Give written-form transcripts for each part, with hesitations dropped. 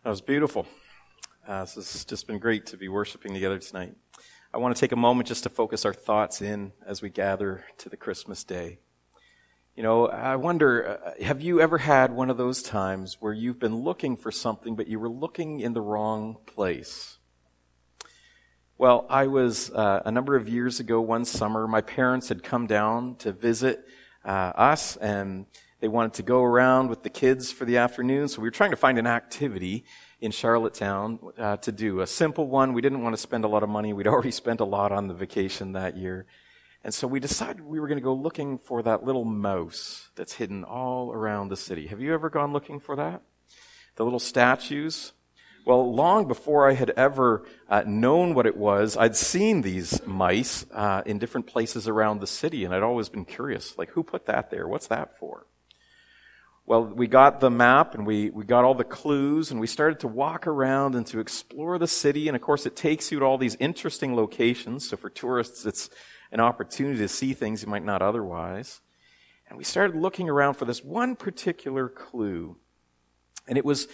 That was beautiful. This has just been great to be worshiping together tonight. I want to take a moment just to focus our thoughts in as we gather to the Christmas day. You know, I wonder, have you ever had one of those times where you've been looking for something, but you were looking in the wrong place? Well, I was, a number of years ago, one summer, my parents had come down to visit us, and they wanted to go around with the kids for the afternoon, so we were trying to find an activity in Charlottetown to do. A simple one. We didn't want to spend a lot of money. We'd already spent a lot on the vacation that year. And so we decided we were going to go looking for that little mouse that's hidden all around the city. Have you ever gone looking for that? The little statues? Well, long before I had ever known what it was, I'd seen these mice in different places around the city, and I'd always been curious, like, who put that there? What's that for? Well, we got the map, and we got all the clues, and we started to walk around and to explore the city, and of course it takes you to all these interesting locations, so for tourists it's an opportunity to see things you might not otherwise. And we started looking around for this one particular clue, and it was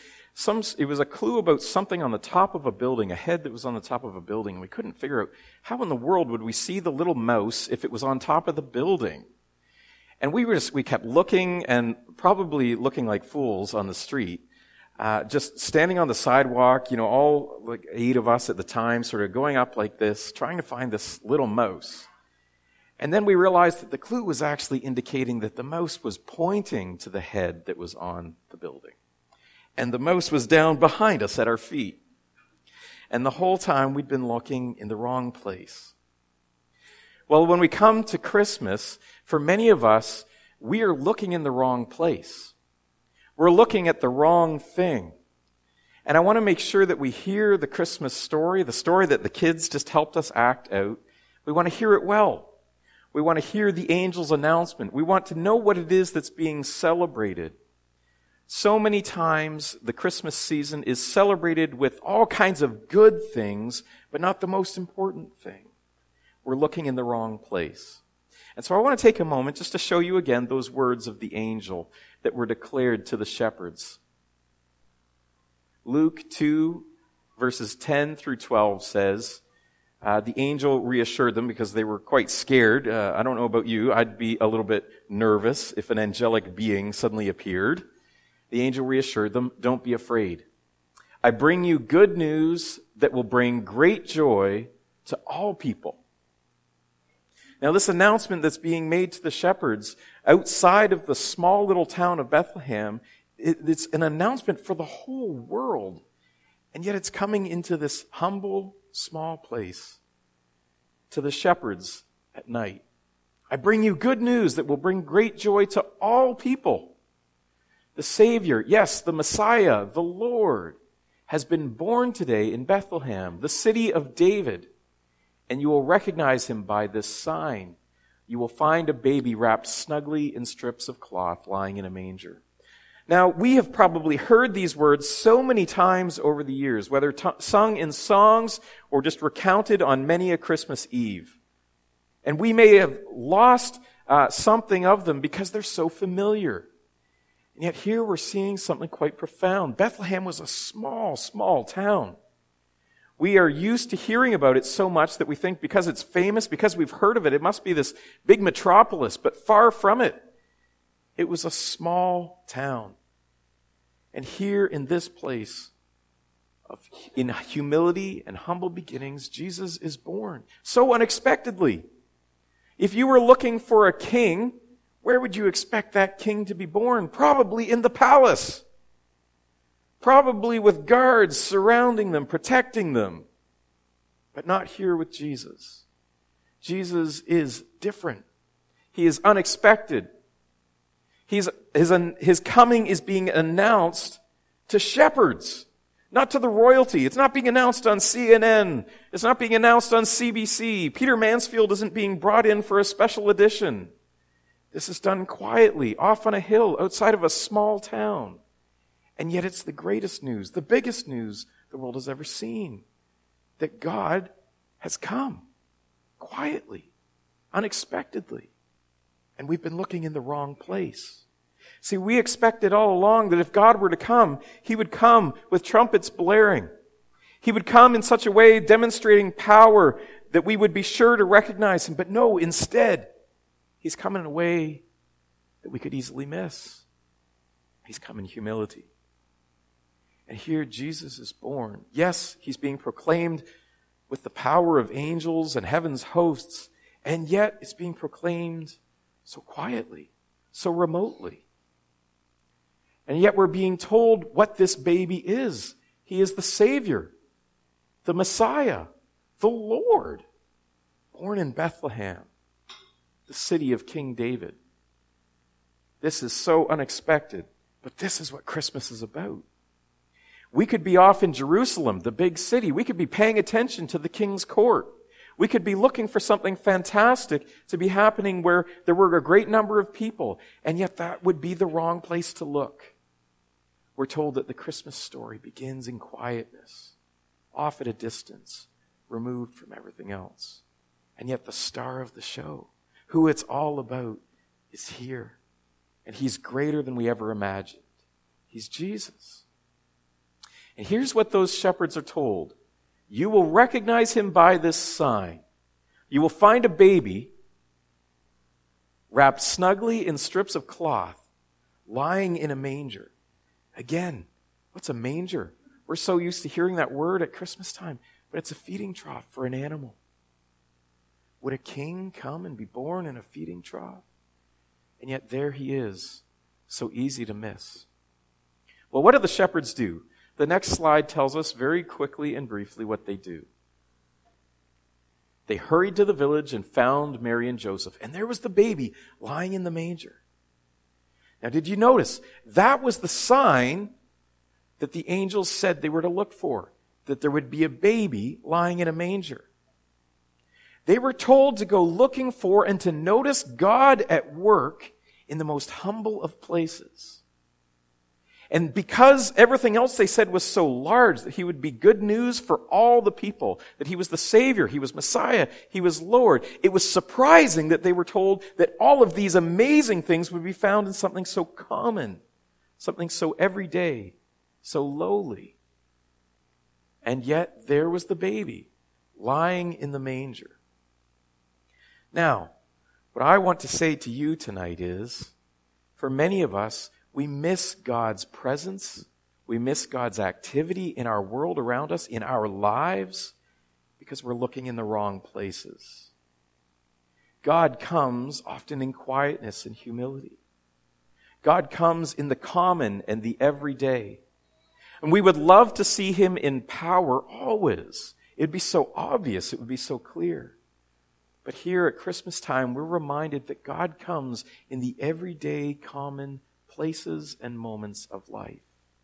a clue about something on the top of a building, a head that was on the top of a building, and we couldn't figure out how in the world would we see the little mouse if it was on top of the building. And we kept looking and probably looking like fools on the street, just standing on the sidewalk, you know, all like 8 of us at the time, sort of going up like this, trying to find this little mouse. And then we realized that the clue was actually indicating that the mouse was pointing to the head that was on the building. And the mouse was down behind us at our feet. And the whole time we'd been looking in the wrong place. Well, when we come to Christmas, for many of us, we are looking in the wrong place. We're looking at the wrong thing. And I want to make sure that we hear the Christmas story, the story that the kids just helped us act out. We want to hear it well. We want to hear the angel's announcement. We want to know what it is that's being celebrated. So many times the Christmas season is celebrated with all kinds of good things, but not the most important thing. We're looking in the wrong place. And so I want to take a moment just to show you again those words of the angel that were declared to the shepherds. Luke 2, verses 10 through 12 says, the angel reassured them because they were quite scared. I don't know about you. I'd be a little bit nervous if an angelic being suddenly appeared. The angel reassured them, don't be afraid. I bring you good news that will bring great joy to all people. Now, this announcement that's being made to the shepherds outside of the small little town of Bethlehem, it's an announcement for the whole world. And yet it's coming into this humble, small place to the shepherds at night. I bring you good news that will bring great joy to all people. The Savior, yes, the Messiah, the Lord, has been born today in Bethlehem, the city of David. And you will recognize him by this sign. You will find a baby wrapped snugly in strips of cloth lying in a manger. Now, we have probably heard these words so many times over the years, whether sung in songs or just recounted on many a Christmas Eve. And we may have lost something of them because they're so familiar. And yet here we're seeing something quite profound. Bethlehem was a small, small town. We are used to hearing about it so much that we think because it's famous, because we've heard of it, it must be this big metropolis, but far from it. It was a small town. And here in this place, in humility and humble beginnings, Jesus is born. So unexpectedly. If you were looking for a king, where would you expect that king to be born? Probably in the palace. Probably with guards surrounding them, protecting them. But not here with Jesus. Jesus is different. He is unexpected. His coming is being announced to shepherds, not to the royalty. It's not being announced on CNN. It's not being announced on CBC. Peter Mansfield isn't being brought in for a special edition. This is done quietly, off on a hill, outside of a small town. And yet it's the greatest news, the biggest news the world has ever seen. That God has come quietly, unexpectedly. And we've been looking in the wrong place. See, we expected all along that if God were to come, he would come with trumpets blaring. He would come in such a way demonstrating power that we would be sure to recognize him. But no, instead, he's come in a way that we could easily miss. He's come in humility. And here Jesus is born. Yes, he's being proclaimed with the power of angels and heaven's hosts, and yet it's being proclaimed so quietly, so remotely. And yet we're being told what this baby is. He is the Savior, the Messiah, the Lord, born in Bethlehem, the city of King David. This is so unexpected, but this is what Christmas is about. We could be off in Jerusalem, the big city. We could be paying attention to the king's court. We could be looking for something fantastic to be happening where there were a great number of people, and yet that would be the wrong place to look. We're told that the Christmas story begins in quietness, off at a distance, removed from everything else. And yet the star of the show, who it's all about, is here. And he's greater than we ever imagined. He's Jesus. And here's what those shepherds are told. You will recognize him by this sign. You will find a baby wrapped snugly in strips of cloth, lying in a manger. Again, what's a manger? We're so used to hearing that word at Christmas time, but it's a feeding trough for an animal. Would a king come and be born in a feeding trough? And yet there he is, so easy to miss. Well, what do the shepherds do? The next slide tells us very quickly and briefly what they do. They hurried to the village and found Mary and Joseph, and there was the baby lying in the manger. Now, did you notice? That was the sign that the angels said they were to look for, that there would be a baby lying in a manger. They were told to go looking for and to notice God at work in the most humble of places. And because everything else they said was so large, that he would be good news for all the people, that he was the Savior, he was Messiah, he was Lord, it was surprising that they were told that all of these amazing things would be found in something so common, something so everyday, so lowly. And yet there was the baby lying in the manger. Now, what I want to say to you tonight is, for many of us, we miss God's presence. We miss God's activity in our world around us, in our lives, because we're looking in the wrong places. God comes often in quietness and humility. God comes in the common and the everyday. And we would love to see him in power always. It would be so obvious. It would be so clear. But here at Christmas time, we're reminded that God comes in the everyday, common places and moments of life.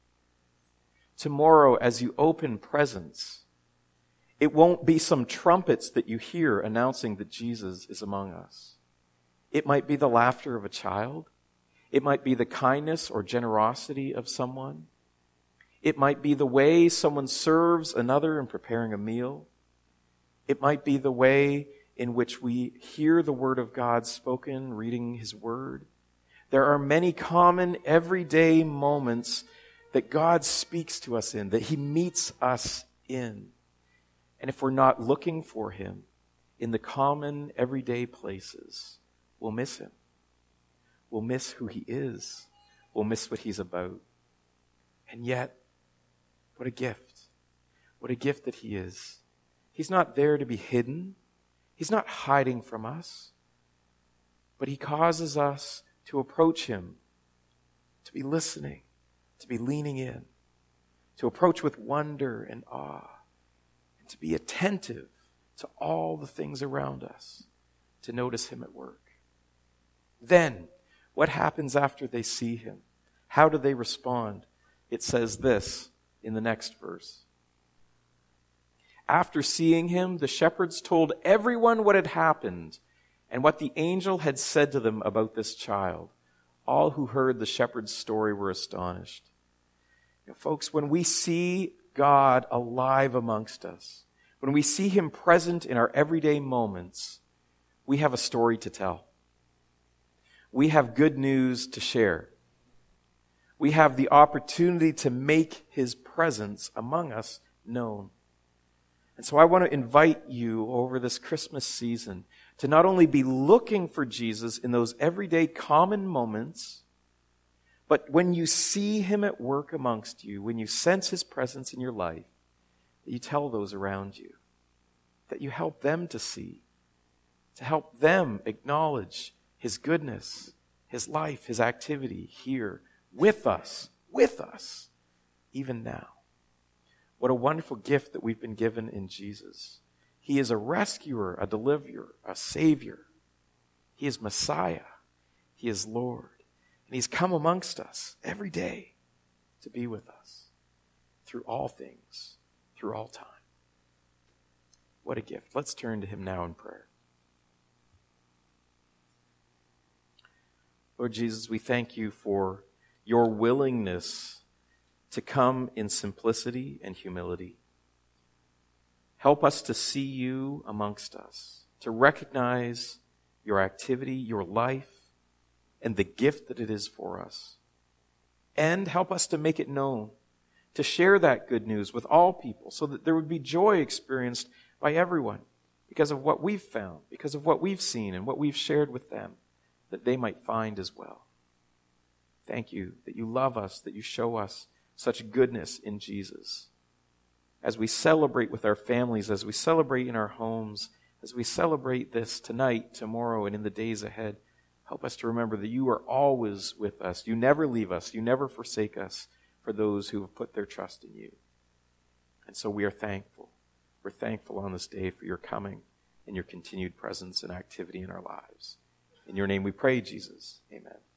Tomorrow, as you open presents, it won't be some trumpets that you hear announcing that Jesus is among us. It might be the laughter of a child. It might be the kindness or generosity of someone. It might be the way someone serves another in preparing a meal. It might be the way in which we hear the Word of God spoken, reading His Word. There are many common, everyday moments that God speaks to us in, that He meets us in. And if we're not looking for Him in the common, everyday places, we'll miss Him. We'll miss who He is. We'll miss what He's about. And yet, what a gift. What a gift that He is. He's not there to be hidden. He's not hiding from us. But He causes us to approach Him, to be listening, to be leaning in, to approach with wonder and awe, and to be attentive to all the things around us, to notice Him at work. Then, what happens after they see Him? How do they respond? It says this in the next verse. After seeing Him, the shepherds told everyone what had happened and what the angel had said to them about this child. All who heard the shepherd's story were astonished. Now, folks, when we see God alive amongst us, when we see Him present in our everyday moments, we have a story to tell. We have good news to share. we have the opportunity to make his presence among us known. And so I want to invite you over this Christmas season to not only be looking for Jesus in those everyday common moments, but when you see him at work amongst you, when you sense his presence in your life, that you tell those around you, that you help them to see, to help them acknowledge his goodness, his life, his activity here with us, even now. What a wonderful gift that we've been given in Jesus. He is a rescuer, a deliverer, a savior. He is Messiah. He is Lord. And he's come amongst us every day to be with us through all things, through all time. What a gift. Let's turn to him now in prayer. Lord Jesus, we thank you for your willingness to come in simplicity and humility. Help us to see you amongst us, to recognize your activity, your life, and the gift that it is for us. And help us to make it known, to share that good news with all people so that there would be joy experienced by everyone because of what we've found, because of what we've seen and what we've shared with them, that they might find as well. Thank you that you love us, that you show us such goodness in Jesus. As we celebrate with our families, as we celebrate in our homes, as we celebrate this tonight, tomorrow, and in the days ahead, help us to remember that you are always with us. You never leave us. You never forsake us for those who have put their trust in you. And so we are thankful. We're thankful on this day for your coming and your continued presence and activity in our lives. In your name we pray, Jesus. Amen.